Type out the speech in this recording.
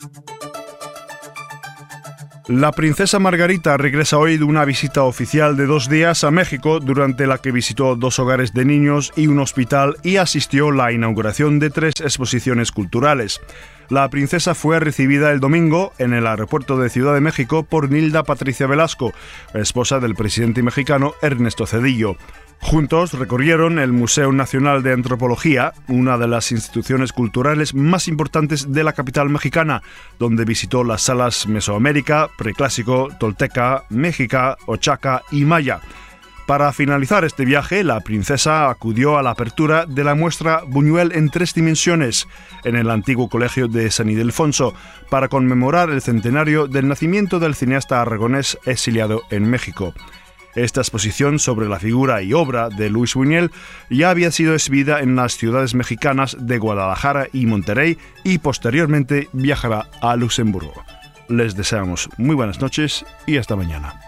La princesa Margarita regresa hoy de una visita oficial de 2 días a México, durante la que visitó 2 hogares de niños y un hospital y asistió a la inauguración de 3 exposiciones culturales. La princesa fue recibida el domingo en el aeropuerto de Ciudad de México por Nilda Patricia Velasco, esposa del presidente mexicano Ernesto Zedillo. Juntos recorrieron el Museo Nacional de Antropología, una de las instituciones culturales más importantes de la capital mexicana, donde visitó las salas Mesoamérica, Preclásico, Tolteca, Méxica, Oaxaca y Maya. Para finalizar este viaje, la princesa acudió a la apertura de la muestra Buñuel en 3 dimensiones, en el antiguo colegio de San Ildefonso, para conmemorar el centenario del nacimiento del cineasta aragonés exiliado en México. Esta exposición sobre la figura y obra de Luis Buñuel ya había sido exhibida en las ciudades mexicanas de Guadalajara y Monterrey y posteriormente viajará a Luxemburgo. Les deseamos muy buenas noches y hasta mañana.